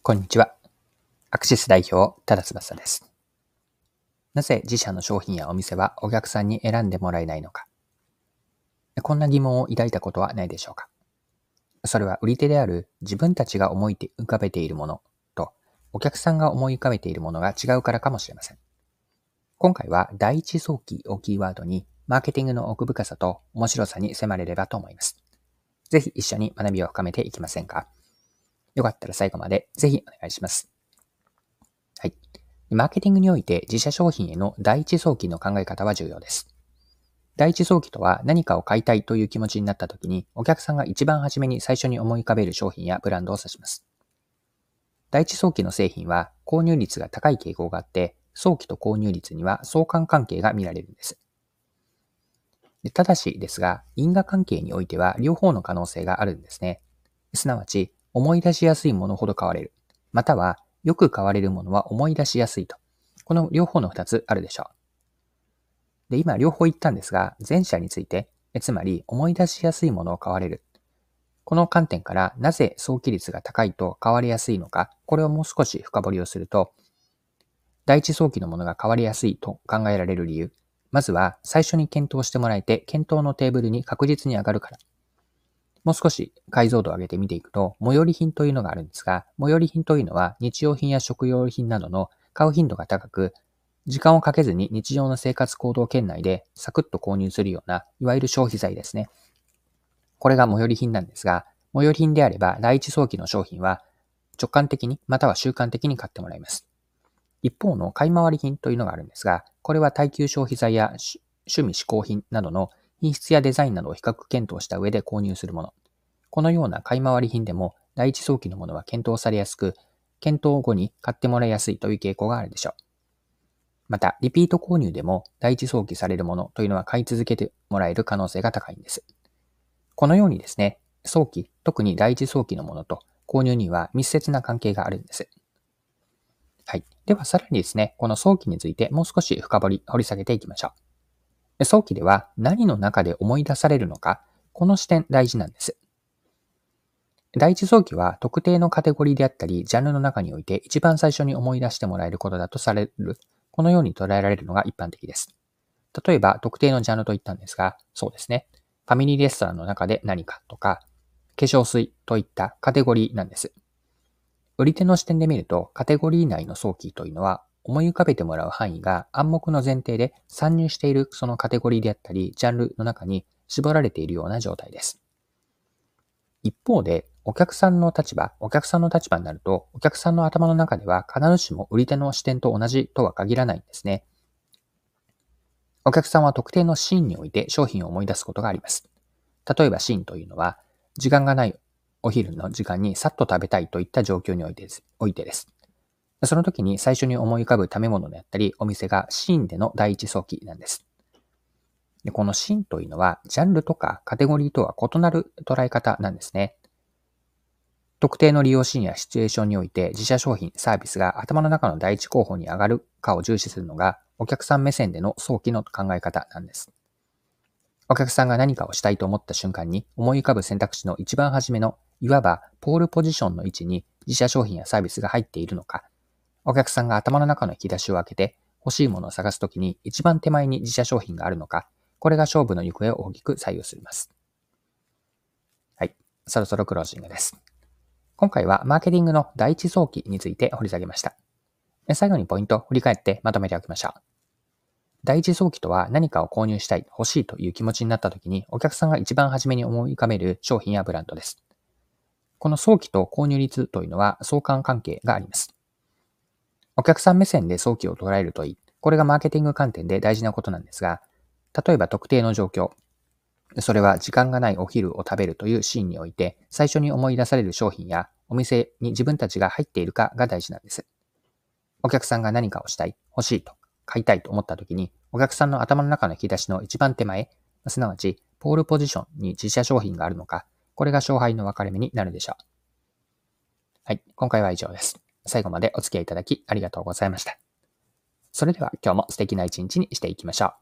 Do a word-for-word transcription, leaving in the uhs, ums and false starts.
こんにちは。アクシス代表、多田翼です。なぜ自社の商品やお店はお客さんに選んでもらえないのか。こんな疑問を抱いたことはないでしょうか。それは売り手である自分たちが思い浮かべているものとお客さんが思い浮かべているものが違うからかもしれません。今回は第一早期をキーワードにマーケティングの奥深さと面白さに迫れればと思います。ぜひ一緒に学びを深めていきませんか。よかったら最後までぜひお願いします。はい。マーケティングにおいて自社商品への第一早期の考え方は重要です。第一早期とは何かを買いたいという気持ちになった時にお客さんが一番初めに最初に思い浮かべる商品やブランドを指します。第一早期の製品は購入率が高い傾向があって、早期と購入率には相関関係が見られるんです。でただしですが、因果関係においては両方の可能性があるんですね。すなわち、思い出しやすいものほど買われる。または、よく買われるものは思い出しやすいと。この両方の二つあるでしょう。で、今両方言ったんですが、前者について、つまり思い出しやすいものを買われる。この観点からなぜ早期率が高いと買われやすいのか、これをもう少し深掘りをすると、第一早期のものが買われやすいと考えられる理由。まずは最初に検討してもらえて検討のテーブルに確実に上がるから。もう少し解像度を上げて見ていくと、最寄り品というのがあるんですが、最寄り品というのは日用品や食用品などの買う頻度が高く、時間をかけずに日常の生活行動圏内でサクッと購入するような、いわゆる消費財ですね。これが最寄り品なんですが、最寄り品であれば第一早期の商品は直感的にまたは習慣的に買ってもらいます。一方の買い回り品というのがあるんですが、これは耐久消費財や趣味嗜好品などの品質やデザインなどを比較検討した上で購入するもの。このような買い回り品でも第一早期のものは検討されやすく、検討後に買ってもらいやすいという傾向があるでしょう。また、リピート購入でも第一早期されるものというのは買い続けてもらえる可能性が高いんです。このようにですね、早期、特に第一早期のものと購入には密接な関係があるんです。はい。ではさらにですね、この早期についてもう少し深掘り、掘り下げていきましょう。早期では何の中で思い出されるのか、この視点大事なんです。第一早期は特定のカテゴリーであったり、ジャンルの中において一番最初に思い出してもらえることだとされる、このように捉えられるのが一般的です。例えば、特定のジャンルと言ったんですが、そうですね。ファミリーレストランの中で何かとか、化粧水といったカテゴリーなんです。売り手の視点で見ると、カテゴリー内の早期というのは、思い浮かべてもらう範囲が暗黙の前提で参入しているそのカテゴリーであったり、ジャンルの中に絞られているような状態です。一方で、お客さんの立場、お客さんの立場になると、お客さんの頭の中では必ずしも売り手の視点と同じとは限らないんですね。お客さんは特定のシーンにおいて商品を思い出すことがあります。例えばシーンというのは、時間がないお昼の時間にさっと食べたいといった状況においてです。おいてです。その時に最初に思い浮かぶ食べ物であったり、お店がシーンでの第一早期なんです。でこのシーンというのは、ジャンルとかカテゴリーとは異なる捉え方なんですね。特定の利用シーンやシチュエーションにおいて自社商品、サービスが頭の中の第一候補に上がるかを重視するのがお客さん目線での早期の考え方なんです。お客さんが何かをしたいと思った瞬間に思い浮かぶ選択肢の一番初めのいわばポールポジションの位置に自社商品やサービスが入っているのか、お客さんが頭の中の引き出しを開けて欲しいものを探すときに一番手前に自社商品があるのか、これが勝負の行方を大きく左右します。はい、そろそろクロージングです。今回はマーケティングの第一早期について掘り下げました。最後にポイントを振り返ってまとめておきましょう。第一早期とは何かを購入したい、欲しいという気持ちになった時にお客さんが一番初めに思い浮かべる商品やブランドです。この早期と購入率というのは相関関係があります。お客さん目線で早期を捉えるといい。これがマーケティング観点で大事なことなんですが、例えば特定の状況、それは時間がないお昼を食べるというシーンにおいて、最初に思い出される商品やお店に自分たちが入っているかが大事なんです。お客さんが何かをしたい、欲しいと、買いたいと思った時に、お客さんの頭の中の引き出しの一番手前、すなわちポールポジションに自社商品があるのか、これが勝敗の分かれ目になるでしょう。はい、今回は以上です。最後までお付き合いいただきありがとうございました。それでは今日も素敵な一日にしていきましょう。